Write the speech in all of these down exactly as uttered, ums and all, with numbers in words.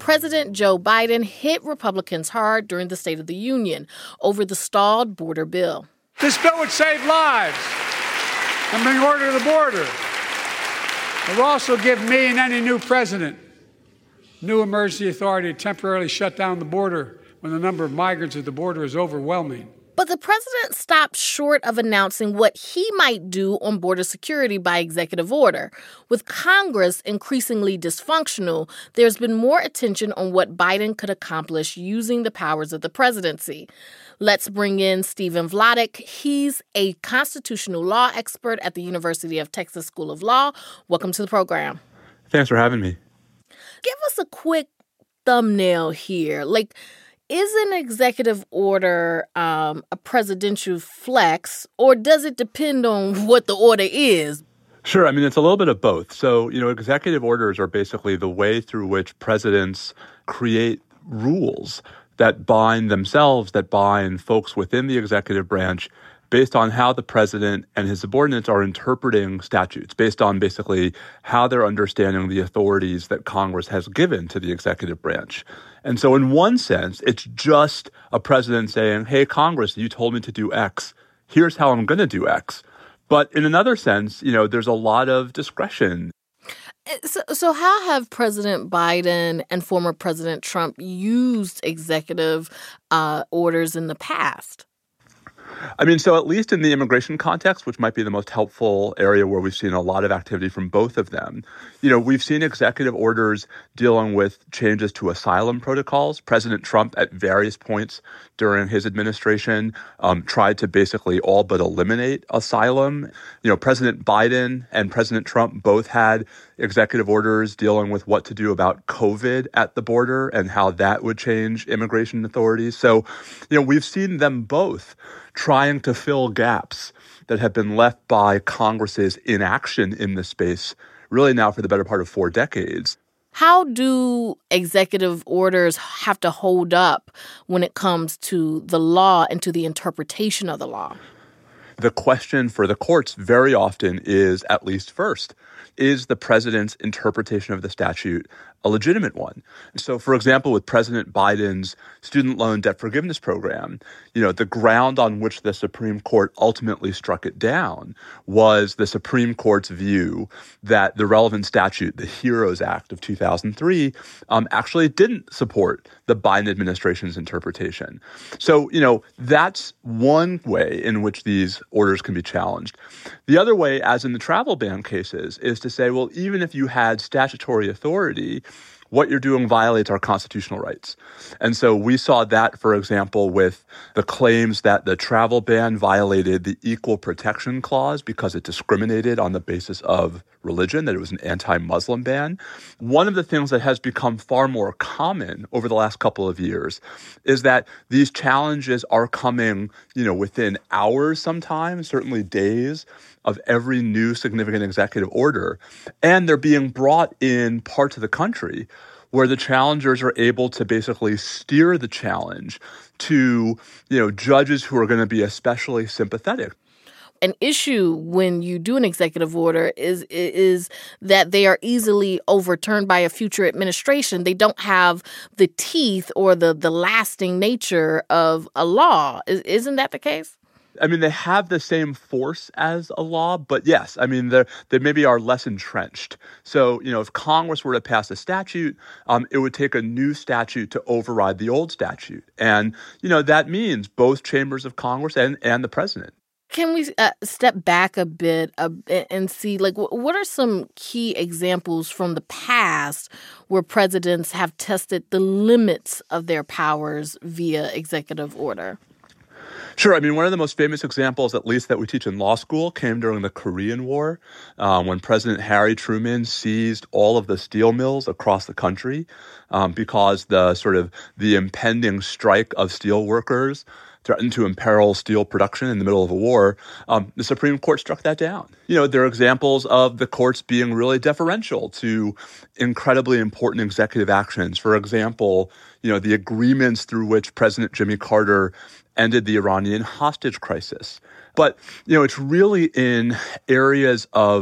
President Joe Biden hit Republicans hard during the State of the Union over the stalled border bill. This bill would save lives and bring order to the border. It will also give me and any new president new emergency authority to temporarily shut down the border when the number of migrants at the border is overwhelming. But the president stopped short of announcing what he might do on border security by executive order. With Congress increasingly dysfunctional, there's been more attention on what Biden could accomplish using the powers of the presidency. Let's bring in Stephen Vladeck. He's a constitutional law expert at the University of Texas School of Law. Welcome to the program. Thanks for having me. Give us a quick thumbnail here. Like, is an executive order um, a presidential flex, or does it depend on what the order is? Sure. I mean, it's a little bit of both. So, you know, executive orders are basically the way through which presidents create rules that bind themselves, that bind folks within the executive branch based on how the president and his subordinates are interpreting statutes, based on basically how they're understanding the authorities that Congress has given to the executive branch. And so in one sense, it's just a president saying, hey, Congress, you told me to do X. Here's how I'm going to do X. But in another sense, you know, there's a lot of discretion. So, so how have President Biden and former President Trump used executive uh, orders in the past? I mean, so at least in the immigration context, which might be the most helpful area where we've seen a lot of activity from both of them, you know, we've seen executive orders dealing with changes to asylum protocols. President Trump, at various points during his administration, um, tried to basically all but eliminate asylum. You know, President Biden and President Trump both had executive orders dealing with what to do about COVID at the border and how that would change immigration authorities. So, you know, we've seen them both trying to fill gaps that have been left by Congress's inaction in this space, really now for the better part of four decades. How do executive orders have to hold up when it comes to the law and to the interpretation of the law? The question for the courts very often is, at least first, is the president's interpretation of the statute a legitimate one? So, for example, with President Biden's student loan debt forgiveness program, you know, the ground on which the Supreme Court ultimately struck it down was the Supreme Court's view that the relevant statute, the HEROES Act of two thousand three, um, actually didn't support the Biden administration's interpretation. So, you know, that's one way in which these orders can be challenged. The other way, as in the travel ban cases, is to say, well, even if you had statutory authority, what you're doing violates our constitutional rights. And so we saw that, for example, with the claims that the travel ban violated the Equal Protection Clause because it discriminated on the basis of religion, that it was an anti-Muslim ban. One of the things that has become far more common over the last couple of years is that these challenges are coming, you know, within hours sometimes, certainly days, of every new significant executive order. And they're being brought in parts of the country where the challengers are able to basically steer the challenge to, you know, judges who are going to be especially sympathetic. An issue when you do an executive order is is that they are easily overturned by a future administration. They don't have the teeth or the, the lasting nature of a law. Is, isn't that the case? I mean, they have the same force as a law, but yes, I mean, they maybe are less entrenched. So, you know, if Congress were to pass a statute, um, it would take a new statute to override the old statute. And, you know, that means both chambers of Congress and, and the president. Can we uh, step back a bit uh, and see, like, what are some key examples from the past where presidents have tested the limits of their powers via executive order? Sure. I mean, one of the most famous examples, at least that we teach in law school, came during the Korean War, um, when President Harry Truman seized all of the steel mills across the country um, because the sort of the impending strike of steel workers threatened to imperil steel production in the middle of a war. Um, the Supreme Court struck that down. You know, there are examples of the courts being really deferential to incredibly important executive actions. For example, you know, the agreements through which President Jimmy Carter ended the Iranian hostage crisis. But, you know, it's really in areas of,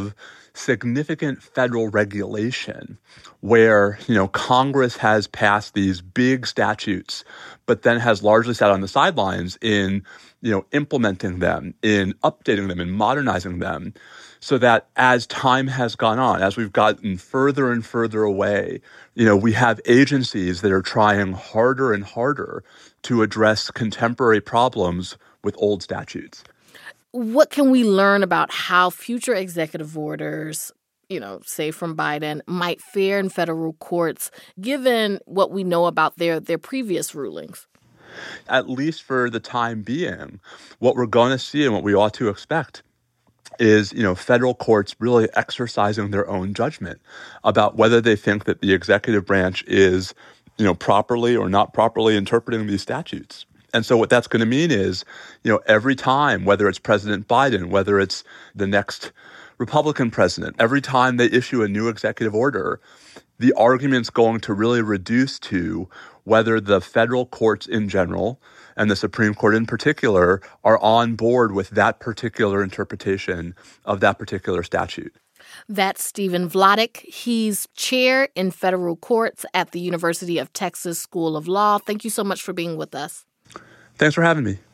significant federal regulation where, you know, Congress has passed these big statutes, but then has largely sat on the sidelines in, you know, implementing them, in updating them, in modernizing them, so that as time has gone on, as we've gotten further and further away, you know, we have agencies that are trying harder and harder to address contemporary problems with old statutes. What can we learn about how future executive orders, you know, say from Biden, might fare in federal courts, given what we know about their, their previous rulings? At least for the time being, what we're going to see and what we ought to expect is, you know, federal courts really exercising their own judgment about whether they think that the executive branch is, you know, properly or not properly interpreting these statutes. And so what that's going to mean is, you know, every time, whether it's President Biden, whether it's the next Republican president, every time they issue a new executive order, the argument's going to really reduce to whether the federal courts in general and the Supreme Court in particular are on board with that particular interpretation of that particular statute. That's Stephen Vladeck. He's chair in federal courts at the University of Texas School of Law. Thank you so much for being with us. Thanks for having me.